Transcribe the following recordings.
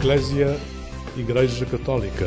Eclésia, Igreja Católica.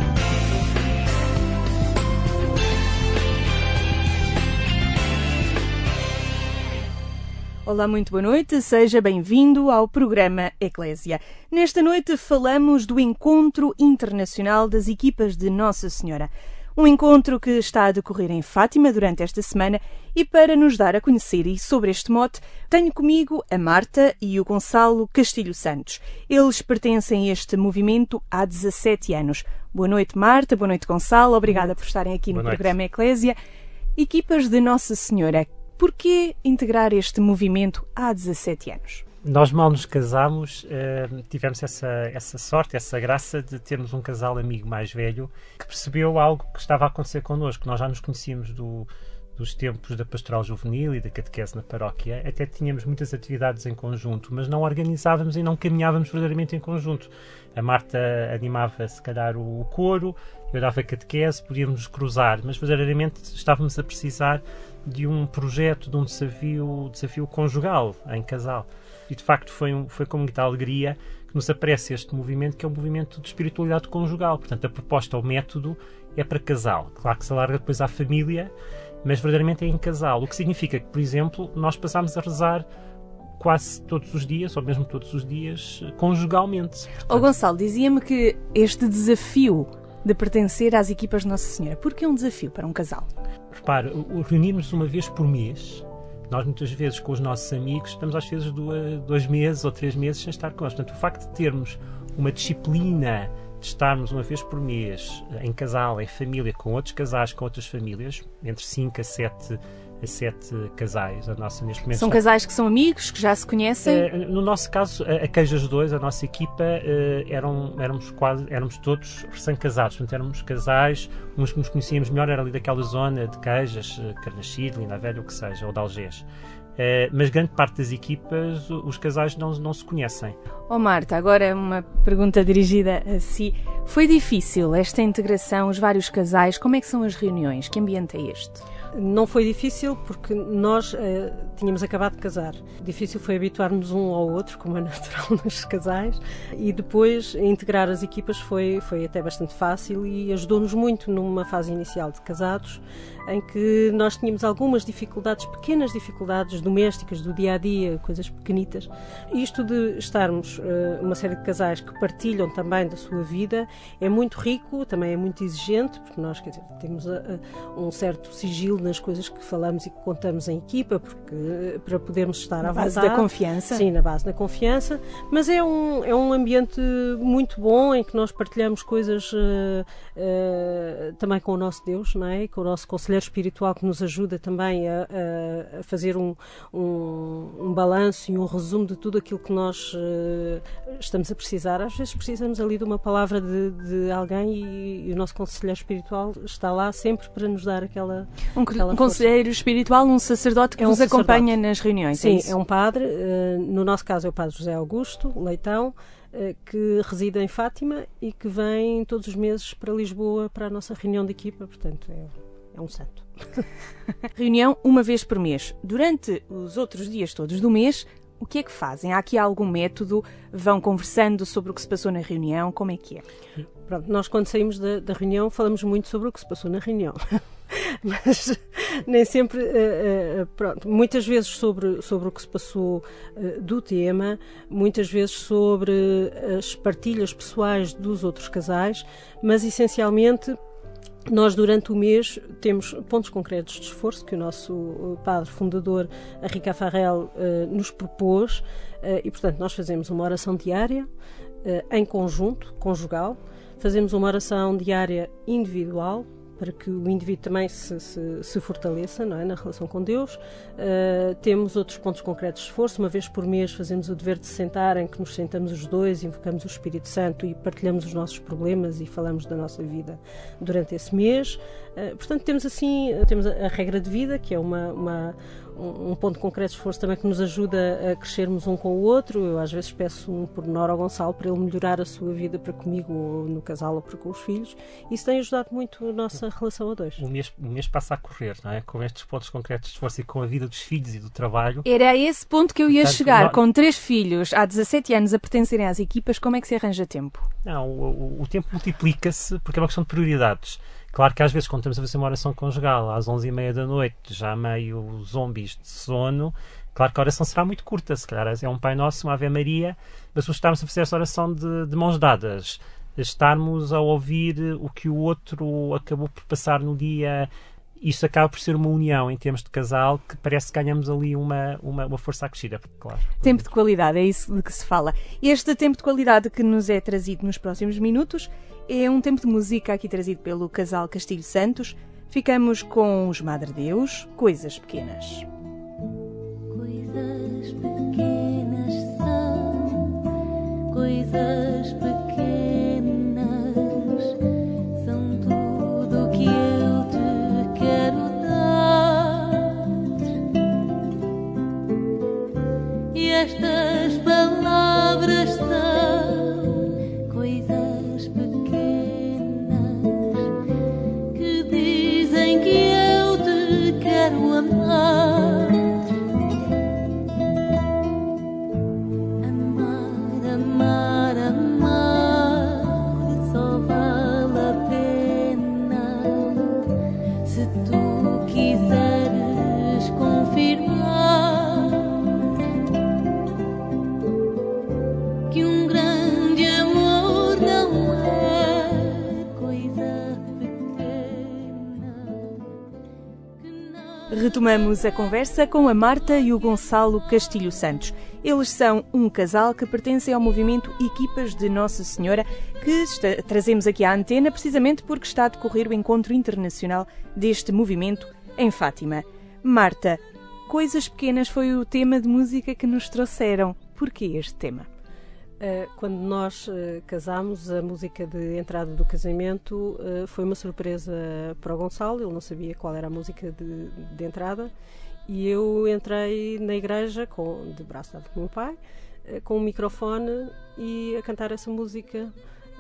Olá, muito boa noite, seja bem-vindo ao programa Eclésia. Nesta noite falamos do Encontro Internacional das Equipas de Nossa Senhora. Um encontro que está a decorrer em Fátima durante esta semana e para nos dar a conhecer e sobre este mote, tenho comigo a Marta e o Gonçalo Castilho Santos. Eles pertencem a este movimento há 17 anos. Boa noite, Marta, boa noite, Gonçalo. Obrigada por estarem aqui no programa Eclésia. Equipas de Nossa Senhora, porquê integrar este movimento há 17 anos? Nós mal nos casámos, tivemos essa sorte, essa graça de termos um casal amigo mais velho que percebeu algo que estava a acontecer connosco. Nós já nos conhecíamos dos tempos da pastoral juvenil e da catequese na paróquia, até tínhamos muitas atividades em conjunto, mas não organizávamos e não caminhávamos verdadeiramente em conjunto. A Marta animava, se calhar, o coro, eu dava catequese, podíamos nos cruzar, mas verdadeiramente estávamos a precisar de um projeto, de um desafio conjugal, em casal. E de facto foi com muita alegria que nos aparece este movimento, que é um movimento de espiritualidade conjugal. Portanto, a proposta, o método é para casal. Claro que se alarga depois à família, mas verdadeiramente é em casal. O que significa que, por exemplo, nós passámos a rezar quase todos os dias, ou mesmo todos os dias, conjugalmente. Portanto... Gonçalo, dizia-me que este desafio de pertencer às equipas de Nossa Senhora, porque é um desafio para um casal? Repare, reunirmos uma vez por mês. Nós muitas vezes com os nossos amigos estamos às vezes 2 meses ou 3 meses sem estar connosco. Portanto, o facto de termos uma disciplina de estarmos uma vez por mês em casal, em família, com outros casais, com outras famílias, entre 5 a 7 casais. A nossa, neste momento, são casais que são amigos, que já se conhecem? No nosso caso, a Queijas 2, a nossa equipa, éramos todos recém-casados. Portanto, éramos casais, uns que nos conhecíamos melhor, era ali daquela zona de Queijas, Carnaxide, Linda Velha, o que seja, ou de Algés. Mas grande parte das equipas, os casais não se conhecem. Marta, agora uma pergunta dirigida a si. Foi difícil esta integração, os vários casais? Como é que são as reuniões? Que ambiente é este? Não foi difícil porque nós tínhamos acabado de casar. Difícil foi habituar-nos um ao outro, como é natural nos casais, e depois integrar as equipas foi até bastante fácil e ajudou-nos muito numa fase inicial de casados, em que nós tínhamos algumas dificuldades, pequenas dificuldades domésticas do dia-a-dia, coisas pequenitas. Isto de estarmos uma série de casais que partilham também da sua vida é muito rico, também é muito exigente, porque nós, quer dizer, temos um certo sigilo nas coisas que falamos e que contamos em equipa, porque para podermos estar à vontade. Na base da confiança? Sim, na base da confiança, mas é um ambiente muito bom em que nós partilhamos coisas também com o nosso Deus, não é? Com o nosso conselheiro espiritual que nos ajuda também a fazer um balanço e um resumo de tudo aquilo que nós estamos a precisar. Às vezes precisamos ali de uma palavra de alguém e o nosso conselheiro espiritual está lá sempre para nos dar aquela um conselheiro espiritual, um sacerdote que nos acompanha nas reuniões. Sim, é um padre, no nosso caso é o padre José Augusto Leitão, que reside em Fátima e que vem todos os meses para Lisboa para a nossa reunião de equipa, portanto é um santo. Reunião uma vez por mês. Durante os outros dias todos do mês, o que é que fazem? Há aqui algum método? Vão conversando sobre o que se passou na reunião? Como é que é? Pronto, nós quando saímos da reunião falamos muito sobre o que se passou na reunião. Mas nem sempre, muitas vezes sobre o que se passou do tema, muitas vezes sobre as partilhas pessoais dos outros casais, mas essencialmente nós durante o mês temos pontos concretos de esforço que o nosso padre fundador, Henrique Farrell, nos propôs e portanto nós fazemos uma oração diária em conjunto, conjugal, fazemos uma oração diária individual, para que o indivíduo também se fortaleça, não é, na relação com Deus. Temos outros pontos concretos de esforço. Uma vez por mês fazemos o dever de sentar, em que nos sentamos os dois, invocamos o Espírito Santo e partilhamos os nossos problemas e falamos da nossa vida durante esse mês. Portanto, temos a regra de vida, que é um ponto concreto de esforço também que nos ajuda a crescermos um com o outro. Eu às vezes peço um pormenor ao Gonçalo para ele melhorar a sua vida para comigo, ou no casal, ou para com os filhos. Isso tem ajudado muito a nossa relação a dois. O mês passa a correr, não é? Com estes pontos concretos de esforço e com a vida dos filhos e do trabalho. Era a esse ponto que eu ia chegar. Com 3 filhos, há 17 anos, a pertencerem às equipas, como é que se arranja tempo? Não, o tempo multiplica-se porque é uma questão de prioridades. Claro que às vezes, quando estamos a fazer uma oração conjugal às 11h30 da noite, já meio zombies de sono, claro que a oração será muito curta. Se calhar é um Pai Nosso, uma Ave Maria, mas se estarmos a fazer essa oração de mãos dadas, estarmos a ouvir o que o outro acabou por passar no dia, isso acaba por ser uma união em termos de casal que parece que ganhamos ali uma força acrescida. Claro. Tempo de qualidade, é isso de que se fala. Este tempo de qualidade que nos é trazido nos próximos minutos é um tempo de música aqui trazido pelo casal Castilho Santos. Ficamos com os Madre Deus, Coisas Pequenas. Coisas pequenas são, coisas pequenas são tudo que eu te quero dar. E estas palavras são coisas pequenas que dizem que eu te quero amar. Amar, amar, só vale a pena se tu quiseres confirmar que um grande amor não é coisa pequena. Retomamos a conversa com a Marta e o Gonçalo Castilho Santos. Eles são um casal que pertencem ao movimento Equipas de Nossa Senhora, que trazemos aqui à antena precisamente porque está a decorrer o encontro internacional deste movimento em Fátima. Marta, Coisas Pequenas foi o tema de música que nos trouxeram. Porquê este tema? Quando nós casámos, a música de entrada do casamento foi uma surpresa para o Gonçalo. Ele não sabia qual era a música de entrada. E eu entrei na igreja, de braço dado do meu pai, com um microfone e a cantar essa música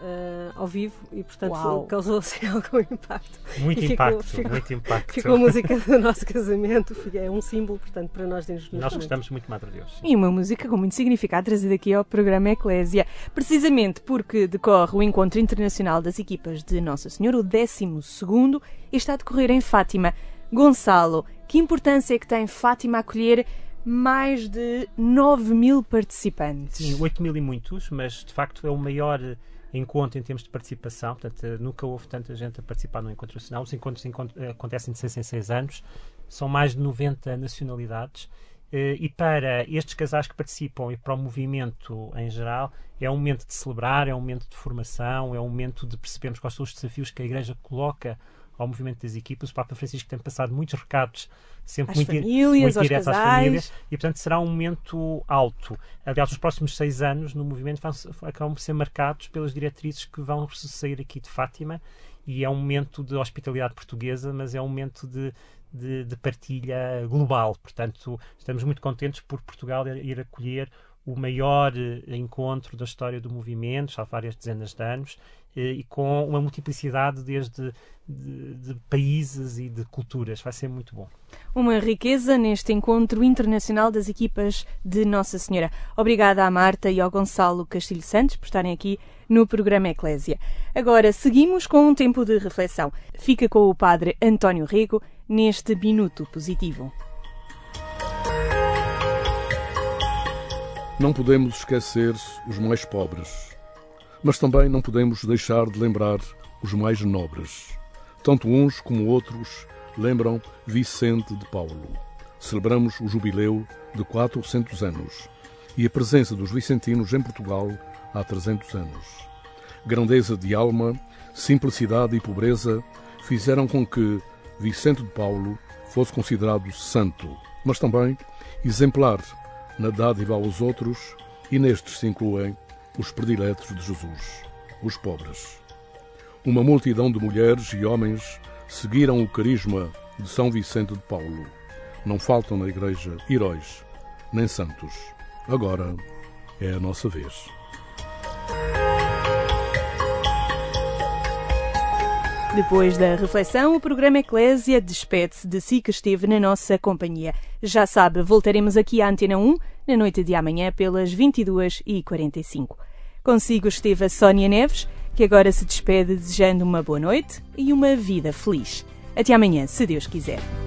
ao vivo, e portanto causou assim algum impacto. Muito impacto. Ficou a música do nosso casamento, é um símbolo, portanto, para nós dentro do Nós gostamos muito de Madre Deus. E uma música com muito significado trazida aqui ao programa Eclésia, precisamente porque decorre o Encontro Internacional das Equipas de Nossa Senhora, o 12º, e está a decorrer em Fátima. Gonçalo, que importância é que tem Fátima acolher mais de 9.000 participantes? Sim, 8.000 e muitos, mas de facto é o maior encontro em termos de participação. Portanto, nunca houve tanta gente a participar no Encontro Nacional. Os encontros acontecem de 6 em 6 anos, são mais de 90 nacionalidades. E para estes casais que participam e para o movimento em geral, é um momento de celebrar, é um momento de formação, é um momento de percebermos quais são os desafios que a Igreja coloca ao movimento das equipas. O Papa Francisco tem passado muitos recados, sempre muito diretos às famílias, e portanto será um momento alto. Aliás, os próximos 6 anos no movimento acabam por ser marcados pelas diretrizes que vão sair aqui de Fátima, e é um momento de hospitalidade portuguesa, mas é um momento de partilha global. Portanto, estamos muito contentes por Portugal ir acolher o maior encontro da história do movimento, há várias dezenas de anos, e com uma multiplicidade desde de países e de culturas. Vai ser muito bom. Uma riqueza neste encontro internacional das equipas de Nossa Senhora. Obrigada à Marta e ao Gonçalo Castilho Santos por estarem aqui no programa Eclésia. Agora seguimos com um tempo de reflexão. Fica com o padre António Rego neste Minuto Positivo. Não podemos esquecer os mais pobres, mas também não podemos deixar de lembrar os mais nobres. Tanto uns como outros lembram Vicente de Paulo. Celebramos o jubileu de 400 anos e a presença dos vicentinos em Portugal há 300 anos. Grandeza de alma, simplicidade e pobreza fizeram com que Vicente de Paulo fosse considerado santo, mas também exemplar na dádiva aos outros, e nestes se incluem os prediletos de Jesus, os pobres. Uma multidão de mulheres e homens seguiram o carisma de São Vicente de Paulo. Não faltam na Igreja heróis, nem santos. Agora é a nossa vez. Depois da reflexão, o programa Eclésia despede-se de si que esteve na nossa companhia. Já sabe, voltaremos aqui à Antena 1 na noite de amanhã pelas 22h45. Consigo esteve a Sónia Neves, que agora se despede desejando uma boa noite e uma vida feliz. Até amanhã, se Deus quiser.